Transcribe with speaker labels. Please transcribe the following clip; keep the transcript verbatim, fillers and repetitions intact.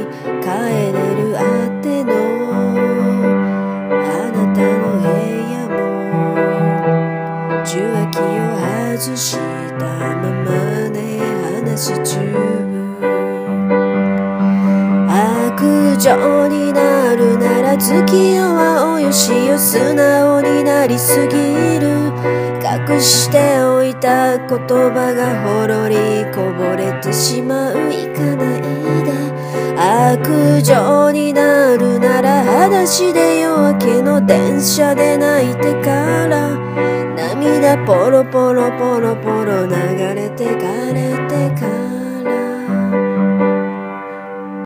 Speaker 1: 帰れるあてのあなたの部屋も受話器を外したままね話中悪女になるなら月夜はおよしよ素直になりすぎる隠しておいた言葉がほろりこぼれてしまう行かないで悪女になるなら裸足で夜明けの電車で泣いてから涙ポロポロポ